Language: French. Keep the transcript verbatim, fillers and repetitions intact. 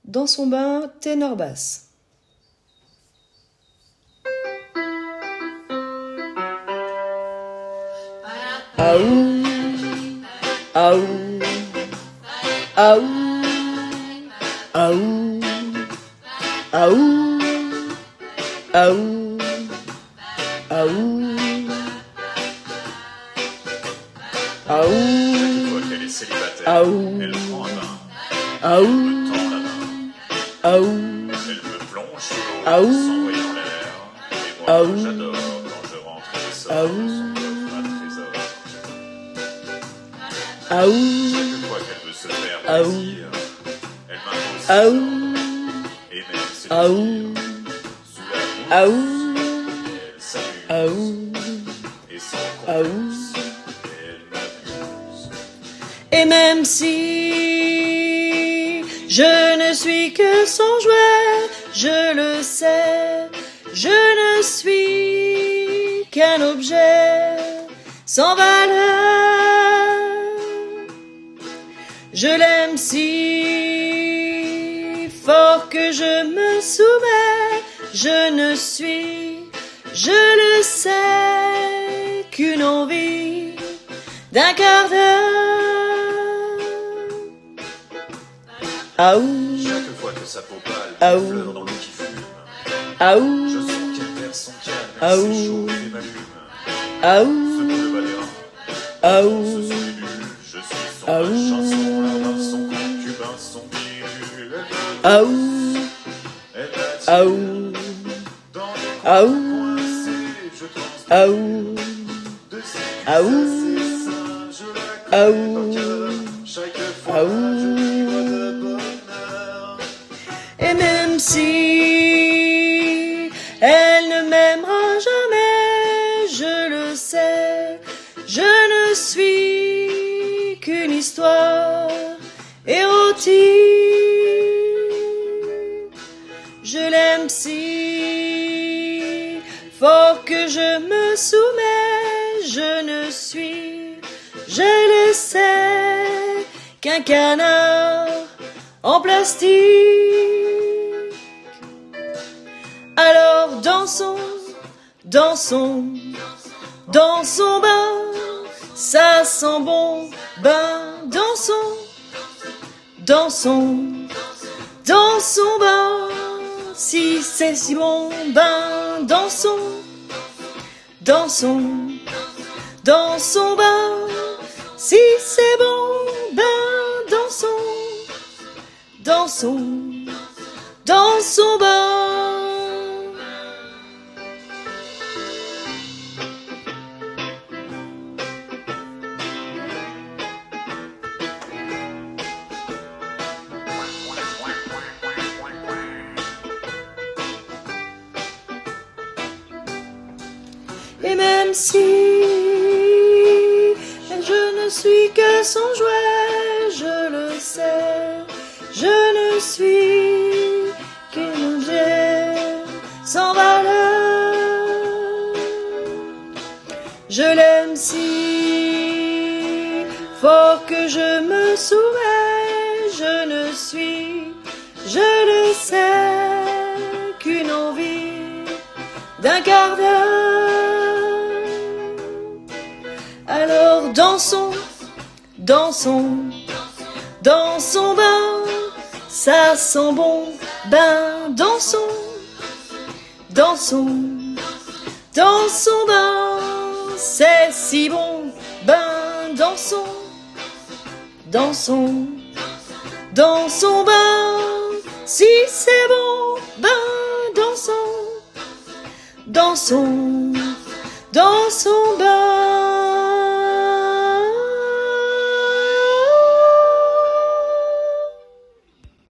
dans son bain ténor basse. Aou, aou, aou, aou, aou, aou, aou, aou. Chaque fois qu'elle est célibataire, Aou. elle prend un bain, Aou, me tend la main, aou, elle me plonge sous l'eau, Aou. s'envoyant l'air. Et moi, Aou. j'adore quand je rentre et sors Aou. son coffre à trésor. aou, Chaque fois qu'elle veut se faire Aou. plaisir, elle m'impose ses Aou. ordres. Et même ses Aou. désirs, sous la Aou. bouche, elle s'amuse. aou, Et sans Aou. complexe, elle m'abuse. et même si je ne suis que son jouet, je le sais, je ne suis qu'un objet sans valeur. Je l'aime si fort que je me soumets, je ne suis, je le sais, qu'une envie d'un quart d'heure. Aou, Chaque fois que sa peau pâle Aou. pleure dans l'eau qui fume, aou, je sens qu'elle perd son calme, Aou. elle s'échauffe et m'allume. aou, Secoue le balai, aou, ce son début, je suis son Aou. la chanson, la barre, son concubin, son pilule. aou, Elle m'attire aou, dans les aou, coincés, je transpire aou, de ses Aou. cuisses à ses seins, je la Aou. connais par cœur. Chaque fois, Aou. je vibre de bonheur. et même si elle ne m'aimera jamais, je le sais, je ne suis qu'une histoire érotique. Je l'aime si fort que je me soumets, je ne suis, je le sais, qu'un canard en plastique. Alors dansons, dansons, dans son bain, ça sent bon, ben dansons, dansons, dans son bain, si c'est si bon, ben dansons, dansons, dans son bain, si c'est bon, ben dansons, dansons, dans son bain. Et même si je ne suis que son jouet, je le sais, je ne suis qu'un objet sans valeur. Je l'aime si fort que je me soumets, je ne suis, je le sais, qu'une envie d'un quart d'heure. Alors dansons, dansons, dans son bain, ça sent bon, ben dansons, dansons, dans son bain, c'est si bon, ben dansons, dansons, dans son bain, si c'est bon, ben dansons, dansons, dans son bain.